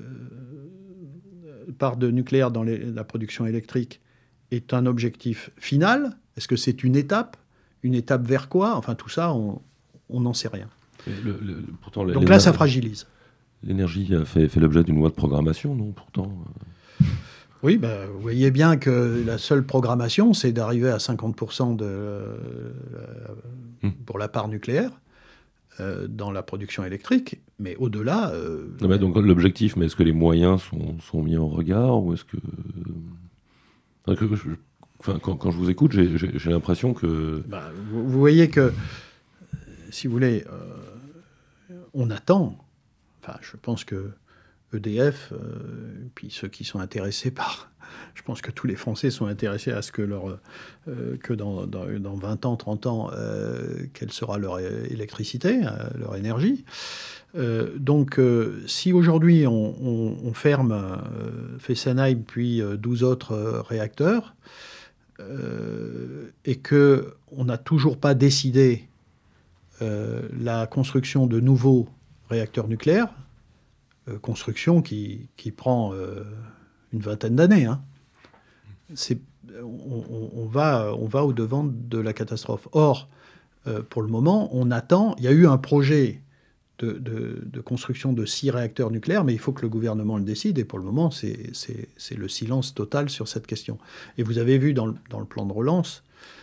part de nucléaire dans les, la production électrique est un objectif final ? Est-ce que c'est une étape ? Une étape vers quoi ? Enfin, tout ça, on n'en sait rien. Le, le, pourtant, Donc là, ça fragilise. L'énergie fait, fait l'objet d'une loi de programmation, non ? Pourtant. Euh... Oui, bah, vous voyez bien que la seule programmation, c'est d'arriver à cinquante pour cent de, euh, hum. pour la part nucléaire euh, dans la production électrique. Mais au-delà... Euh, non, mais donc l'objectif, mais est-ce que les moyens sont, sont mis en regard ? Ou est-ce que... Enfin, que je... Enfin, quand, quand je vous écoute, j'ai, j'ai, j'ai l'impression que... Bah, vous, vous voyez que, si vous voulez, euh, on attend. Enfin, je pense que E D F, euh, puis ceux qui sont intéressés par... Je pense que tous les Français sont intéressés à ce que, leur, euh, que dans, dans, dans vingt ans, trente ans, euh, quelle sera leur électricité, euh, leur énergie. Euh, donc, euh, si aujourd'hui on, on, on ferme euh, Fessenheim puis euh, douze autres euh, réacteurs, Euh, et qu'on n'a toujours pas décidé euh, la construction de nouveaux réacteurs nucléaires, euh, construction qui, qui prend euh, une vingtaine d'années. Hein. C'est, on, on, on, va, on va au-devant de la catastrophe. Or, euh, pour le moment, on attend... Il y a eu un projet de, de, de construction de six réacteurs nucléaires, mais il faut que le gouvernement le décide, et pour le moment, c'est, c'est, c'est le silence total sur cette question. Et vous avez vu dans le, dans le plan de relance,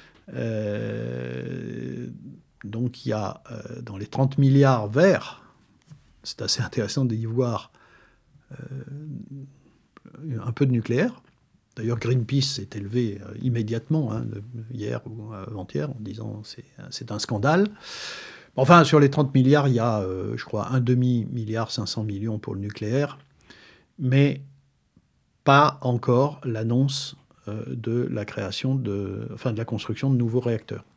euh, donc il y a euh, dans les trente milliards verts, c'est assez intéressant d'y voir euh, un peu de nucléaire. D'ailleurs, Greenpeace s'est élevé euh, immédiatement, hein, hier ou avant-hier, en disant c'est, c'est un scandale. Enfin, sur les trente milliards, il y a, euh, je crois, un demi-milliard, cinq cents millions pour le nucléaire, mais pas encore l'annonce euh, de la création de, enfin, de la construction de nouveaux réacteurs.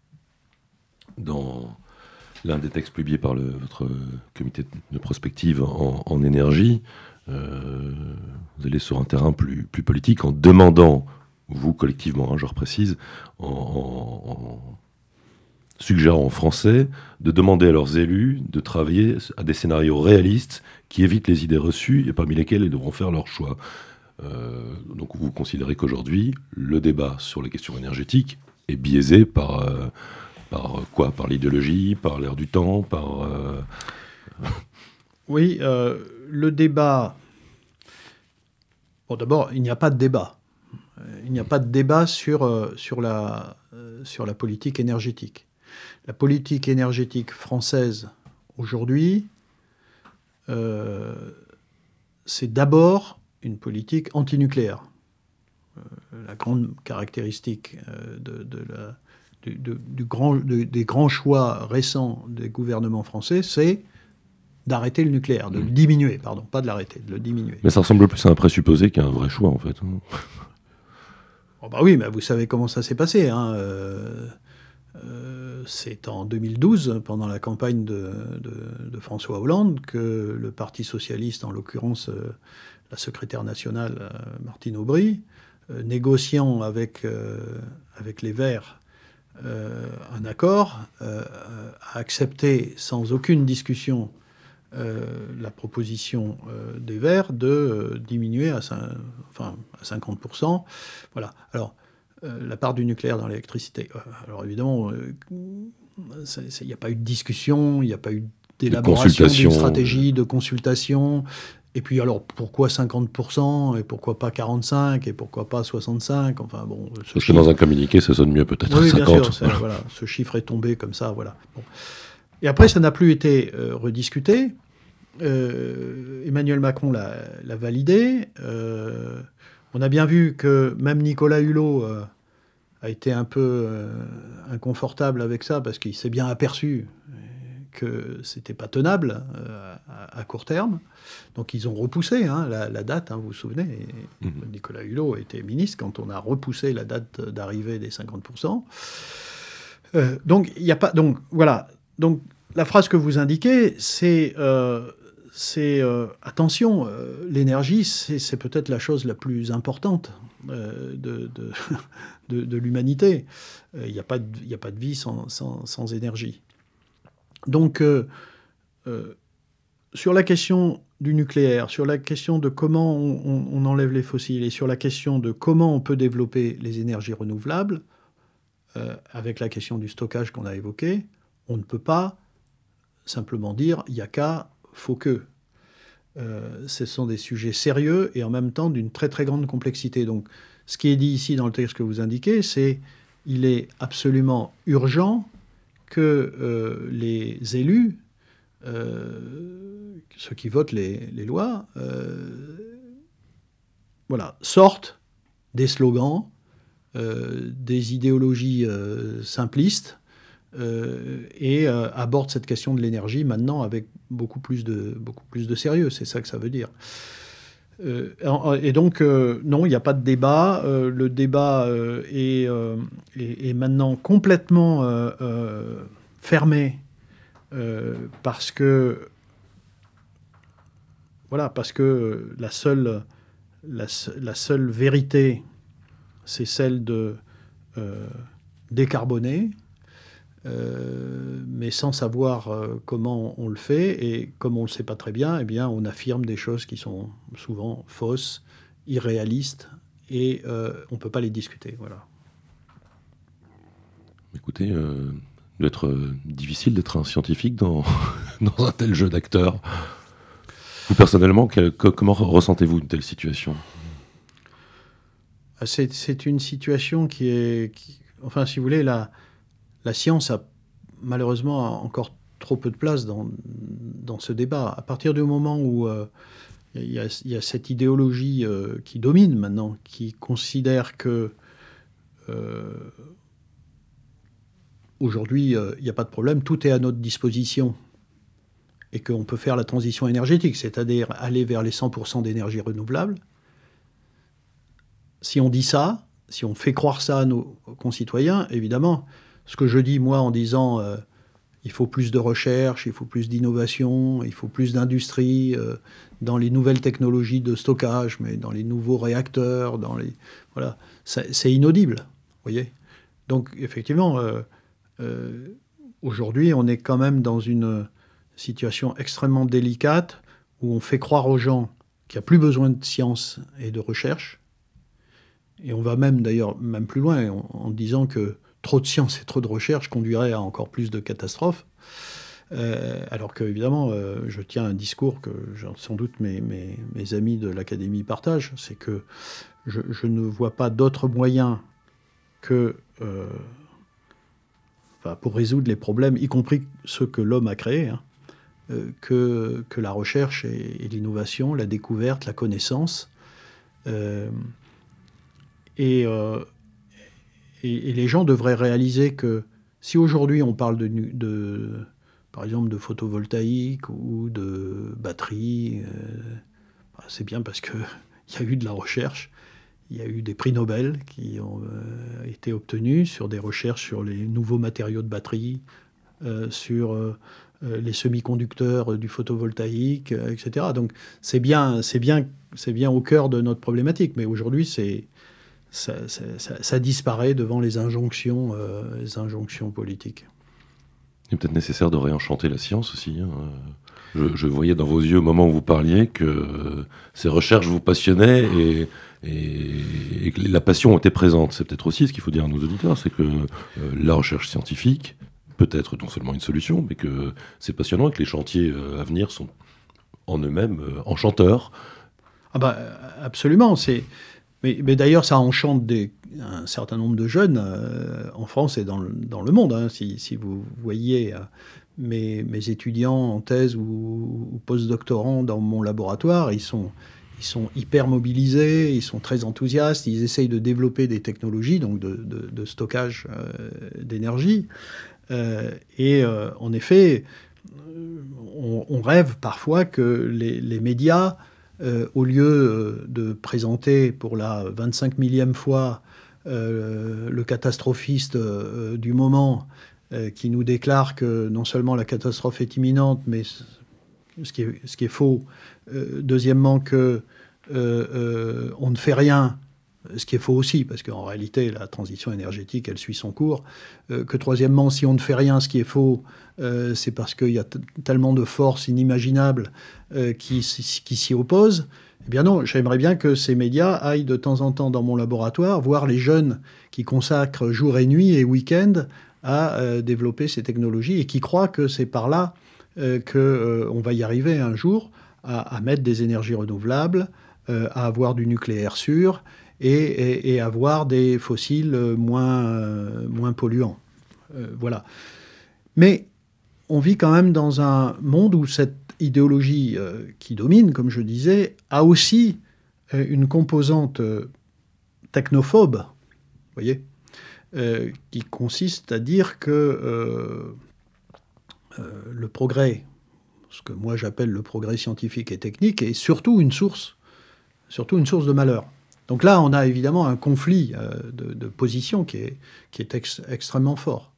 Dans l'un des textes publiés par le, votre comité de prospective en, en énergie, euh, vous allez sur un terrain plus, plus politique en demandant, vous collectivement, hein, je reprécise, en... en, en suggérant aux Français de demander à leurs élus de travailler à des scénarios réalistes qui évitent les idées reçues et parmi lesquelles ils devront faire leur choix. Euh, donc vous considérez qu'aujourd'hui, le débat sur les questions énergétiques est biaisé par, euh, par quoi ? Par l'idéologie, par l'air du temps, par... Euh... Oui, euh, le débat... Bon, d'abord, il n'y a pas de débat. Il n'y a pas de débat sur, euh, sur, la, euh, sur la politique énergétique. La politique énergétique française aujourd'hui, euh, c'est d'abord une politique antinucléaire. Euh, la grande caractéristique euh, de, de la, du, de, du grand, de, des grands choix récents des gouvernements français, c'est d'arrêter le nucléaire, de mmh. le diminuer, pardon, pas de l'arrêter, de le diminuer. Mais ça ressemble plus à un présupposé qu'à un vrai choix, en fait. Oh bah oui, mais vous savez comment ça s'est passé, hein. Euh, Euh, c'est en deux mille douze, pendant la campagne de, de, de François Hollande, que le Parti socialiste, en l'occurrence euh, la secrétaire nationale euh, Martine Aubry, euh, négociant avec, euh, avec les Verts euh, un accord, euh, a accepté sans aucune discussion euh, la proposition euh, des Verts de euh, diminuer à, enfin, à cinquante pour cent. Voilà. Alors, Euh, la part du nucléaire dans l'électricité. Euh, alors évidemment, il n'y a pas eu de discussion, il n'y a pas eu d'élaboration d'une stratégie, de consultation. Et puis alors, pourquoi cinquante pour cent et pourquoi pas quarante-cinq et pourquoi pas soixante-cinq? Enfin bon. Parce chiffre... que dans un communiqué, ça sonne mieux peut-être. Oui, cinquante. bien sûr. Ça, voilà, ce chiffre est tombé comme ça, voilà. Bon. Et après, ça n'a plus été euh, rediscuté. Euh, Emmanuel Macron l'a, l'a validé. Euh, on a bien vu que même Nicolas Hulot euh, a été un peu euh, inconfortable avec ça parce qu'il s'est bien aperçu que c'était pas tenable euh, à, à court terme. Donc ils ont repoussé hein, la, la date, hein, vous vous souvenez. Et mmh. Nicolas Hulot était ministre quand on a repoussé la date d'arrivée des cinquante pour cent. Euh, donc il n'y a pas. Donc voilà. Donc la phrase que vous indiquez, c'est euh, c'est euh, attention. Euh, l'énergie, c'est, c'est peut-être la chose la plus importante euh, de, de, de, de l'humanité. Il euh, n'y a pas de, il n'y a pas de vie sans, sans, sans énergie. Donc, euh, euh, sur la question du nucléaire, sur la question de comment on, on, on enlève les fossiles et sur la question de comment on peut développer les énergies renouvelables, euh, avec la question du stockage qu'on a évoqué, on ne peut pas simplement dire « il n'y a qu'à, faut que euh, ». Ce sont des sujets sérieux et en même temps d'une très très grande complexité. Donc, ce qui est dit ici dans le texte que vous indiquez, c'est qu'il est absolument urgent que euh, les élus, euh, ceux qui votent les, les lois, euh, voilà, sortent des slogans, euh, des idéologies euh, simplistes euh, et euh, abordent cette question de l'énergie maintenant avec beaucoup plus de, beaucoup plus de sérieux. C'est ça que ça veut dire. Euh, et donc, euh, non, il n'y a pas de débat. Euh, le débat euh, est, euh, est, est maintenant complètement euh, euh, fermé euh, parce que, voilà, parce que la seule, la, la seule vérité, c'est celle de euh, décarboner, Euh, mais sans savoir euh, comment on le fait, et comme on ne le sait pas très bien, eh bien, on affirme des choses qui sont souvent fausses, irréalistes, et euh, on ne peut pas les discuter. Voilà. Écoutez, euh, il doit être euh, difficile d'être un scientifique dans, dans un tel jeu d'acteurs. Vous, personnellement, quel, comment ressentez-vous une telle situation ? c'est, c'est une situation qui est... Qui, enfin, si vous voulez, la... La science a malheureusement encore trop peu de place dans, dans ce débat. À partir du moment où euh, il y a, il y a cette idéologie euh, qui domine maintenant, qui considère que euh, aujourd'hui, euh, il n'y a pas de problème, tout est à notre disposition et qu'on peut faire la transition énergétique, c'est-à-dire aller vers les cent pour cent d'énergie renouvelable. Si on dit ça, si on fait croire ça à nos concitoyens, évidemment... Ce que je dis, moi, en disant euh, il faut plus de recherche, il faut plus d'innovation, il faut plus d'industrie euh, dans les nouvelles technologies de stockage, mais dans les nouveaux réacteurs, dans les... Voilà, c'est, c'est inaudible, vous voyez. Donc, effectivement, euh, euh, aujourd'hui, on est quand même dans une situation extrêmement délicate où on fait croire aux gens qu'il n'y a plus besoin de science et de recherche. Et on va même, d'ailleurs, même plus loin en, en disant que trop de science et trop de recherche conduirait à encore plus de catastrophes. Euh, alors que, évidemment, euh, je tiens un discours que sans doute mes, mes, mes amis de l'Académie partagent, c'est que je, je ne vois pas d'autre moyen que, euh, enfin, pour résoudre les problèmes, y compris ceux que l'homme a créés, hein, euh, que, que la recherche et, et l'innovation, la découverte, la connaissance. Euh, et... Euh, Et, et les gens devraient réaliser que si aujourd'hui on parle de, de par exemple de photovoltaïque ou de batterie, euh, c'est bien parce qu'il y a eu de la recherche, il y a eu des prix Nobel qui ont euh, été obtenus sur des recherches sur les nouveaux matériaux de batterie, euh, sur euh, les semi-conducteurs du photovoltaïque, euh, et cetera. Donc c'est bien, c'est bien, c'est bien au cœur de notre problématique, mais aujourd'hui c'est Ça, ça, ça, ça disparaît devant les injonctions, euh, les injonctions politiques. Il est peut-être nécessaire de réenchanter la science aussi. Hein. Je, je voyais dans vos yeux au moment où vous parliez que ces recherches vous passionnaient et, et, et que la passion était présente. C'est peut-être aussi ce qu'il faut dire à nos auditeurs, c'est que euh, la recherche scientifique peut être non seulement une solution, mais que c'est passionnant et que les chantiers euh, à venir sont en eux-mêmes euh, enchanteurs. Ah bah, absolument. C'est... Mais, mais d'ailleurs, ça enchante des, un certain nombre de jeunes euh, en France et dans le, dans le monde. Hein. Si, si vous voyez euh, mes, mes étudiants en thèse ou, ou post-doctorants dans mon laboratoire, ils sont, ils sont hyper mobilisés, ils sont très enthousiastes, ils essayent de développer des technologies, donc de, de, de stockage euh, d'énergie. Euh, et euh, en effet, on, on rêve parfois que les, les médias, euh, au lieu euh, de présenter pour la vingt-cinq millième fois euh, le catastrophiste euh, du moment euh, qui nous déclare que non seulement la catastrophe est imminente, mais ce qui est, ce qui est faux, euh, deuxièmement que euh, euh, on ne fait rien, ce qui est faux aussi, parce qu'en réalité, la transition énergétique, elle suit son cours. Euh, que troisièmement, si on ne fait rien, ce qui est faux, euh, c'est parce qu'il y a t- tellement de forces inimaginables euh, qui, qui s'y opposent. Eh bien non, j'aimerais bien que ces médias aillent de temps en temps dans mon laboratoire, voir les jeunes qui consacrent jour et nuit et week-end à euh, développer ces technologies et qui croient que c'est par là euh, qu'on euh, va y arriver un jour à, à mettre des énergies renouvelables, euh, à avoir du nucléaire sûr, Et, et, et avoir des fossiles moins, euh, moins polluants. Euh, voilà. Mais on vit quand même dans un monde où cette idéologie euh, qui domine, comme je disais, a aussi euh, une composante euh, technophobe, vous voyez, euh, qui consiste à dire que euh, euh, le progrès, ce que moi j'appelle le progrès scientifique et technique, est surtout une source, surtout une source de malheur. Donc là, on a évidemment un conflit euh, de, de position qui est, qui est ex, extrêmement fort.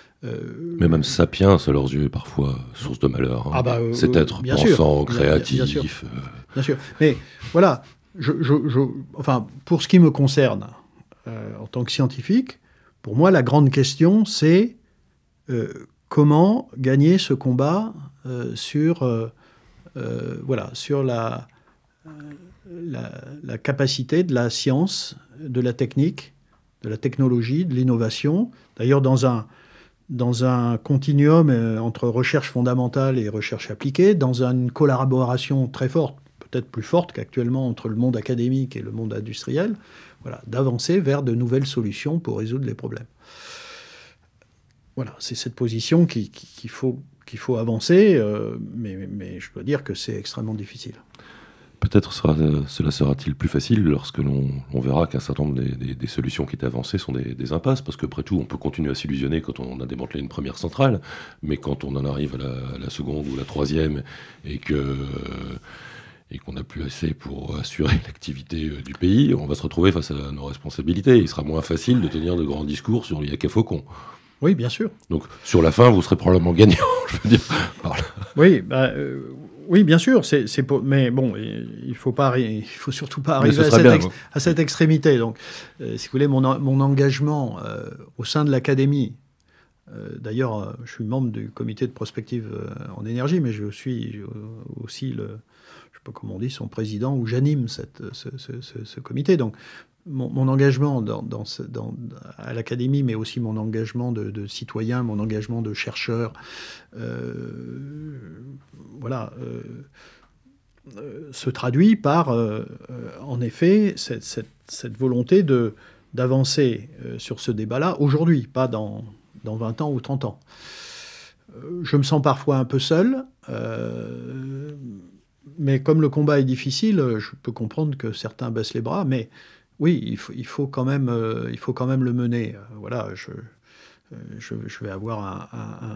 Euh, Mais même Sapiens, à leurs yeux, est parfois source de malheur. Hein. Ah bah, euh, Cet être bien pensant, sûr, créatif. Bien, bien, bien, sûr. Euh... bien sûr. Mais voilà, je, je, je, enfin, pour ce qui me concerne, euh, en tant que scientifique, pour moi, la grande question, c'est euh, comment gagner ce combat euh, sur, euh, euh, voilà, sur la... Euh, La, la capacité de la science, de la technique, de la technologie, de l'innovation. D'ailleurs, dans un, dans un continuum entre recherche fondamentale et recherche appliquée, dans une collaboration très forte, peut-être plus forte qu'actuellement entre le monde académique et le monde industriel, voilà, d'avancer vers de nouvelles solutions pour résoudre les problèmes. Voilà, c'est cette position qui, qui, qu'il faut, qu'il faut avancer, euh, mais, mais je dois dire que c'est extrêmement difficile. Peut-être sera, cela sera-t-il plus facile lorsque l'on on verra qu'un certain nombre des, des, des solutions qui étaient avancées sont des, des impasses, parce qu'après tout, on peut continuer à s'illusionner quand on a démantelé une première centrale, mais quand on en arrive à la, à la seconde ou la troisième, et que... et qu'on n'a plus assez pour assurer l'activité du pays, on va se retrouver face à nos responsabilités. Il sera moins facile de tenir de grands discours sur l'I A K Faucon. Oui, bien sûr. Donc, sur la fin, vous serez probablement gagnant, je veux dire, par là. Oui, bah, euh, oui, bien sûr, c'est, c'est pour... mais bon, il faut pas, il faut surtout pas arriver à cette, bien, ex... à cette extrémité. Donc, euh, si vous voulez, mon, mon engagement euh, au sein de l'Académie, euh, d'ailleurs, euh, je suis membre du comité de prospective euh, en énergie, mais je suis aussi le, je sais pas comment on dit, son président, où j'anime cette, ce, ce, ce, ce comité. Donc, Mon, mon engagement dans, dans ce, dans, à l'Académie, mais aussi mon engagement de, de citoyen, mon engagement de chercheur, euh, voilà, euh, euh, se traduit par, euh, euh, en effet, cette, cette, cette volonté de, d'avancer euh, sur ce débat-là aujourd'hui, pas dans, dans vingt ans ou trente ans. Euh, je me sens parfois un peu seul, euh, mais comme le combat est difficile, je peux comprendre que certains baissent les bras, mais oui, il faut, il faut quand même, euh, il faut quand même le mener. Euh, voilà, je, euh, je, je vais avoir un,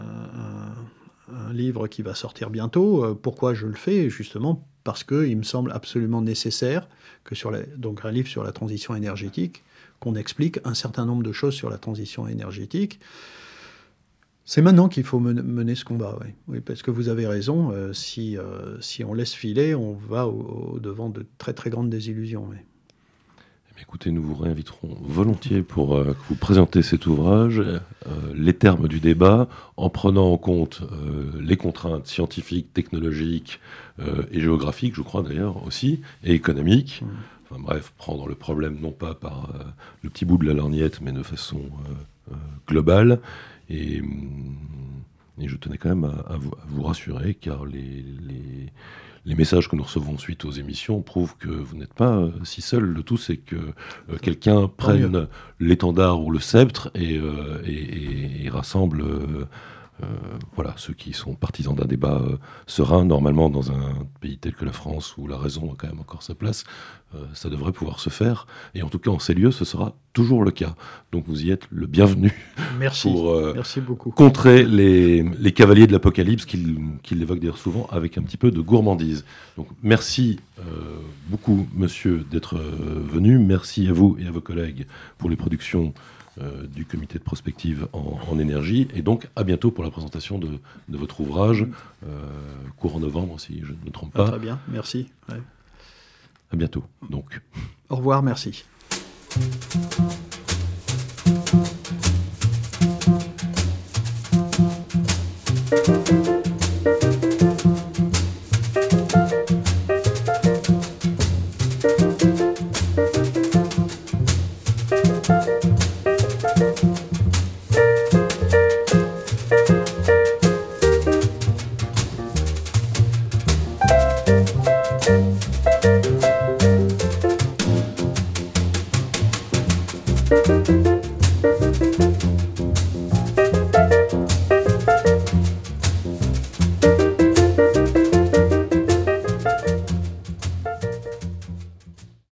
un, un, un livre qui va sortir bientôt. Euh, pourquoi je le fais? Justement parce qu'il me semble absolument nécessaire que sur la, donc un livre sur la transition énergétique, qu'on explique un certain nombre de choses sur la transition énergétique. C'est maintenant qu'il faut mener ce combat, oui. Oui, parce que vous avez raison. Euh, si, euh, si on laisse filer, on va au, au devant de très très grandes désillusions. Oui. Écoutez, nous vous réinviterons volontiers pour euh, que vous présentez cet ouvrage, euh, les termes du débat, en prenant en compte euh, les contraintes scientifiques, technologiques euh, et géographiques, je crois d'ailleurs aussi, et économiques. Mmh. Enfin bref, prendre le problème non pas par euh, le petit bout de la lorgnette, mais de façon euh, euh, globale. Et, Et je tenais quand même à, à, vous, à vous rassurer, car les, les, les messages que nous recevons suite aux émissions prouvent que vous n'êtes pas euh, si seul. Le tout, c'est que euh, quelqu'un prenne l'étendard ou le sceptre et, euh, et, et, et rassemble euh, euh, voilà, ceux qui sont partisans d'un débat euh, serein. Normalement, dans un pays tel que la France, où la raison a quand même encore sa place, euh, ça devrait pouvoir se faire. Et en tout cas, en ces lieux, ce sera toujours le cas. Donc vous y êtes le bienvenu. Merci, pour euh, merci beaucoup. contrer les, les cavaliers de l'Apocalypse, qu'il qu'il évoque d'ailleurs souvent avec un petit peu de gourmandise. Donc merci euh, beaucoup, monsieur, d'être euh, venu. Merci à vous et à vos collègues pour les productions euh, du comité de prospective en, en énergie. Et donc à bientôt pour la présentation de, de votre ouvrage, euh, courant novembre, si je ne me trompe pas. Ah, très bien, merci. Ouais. À bientôt. Donc. Au revoir, merci.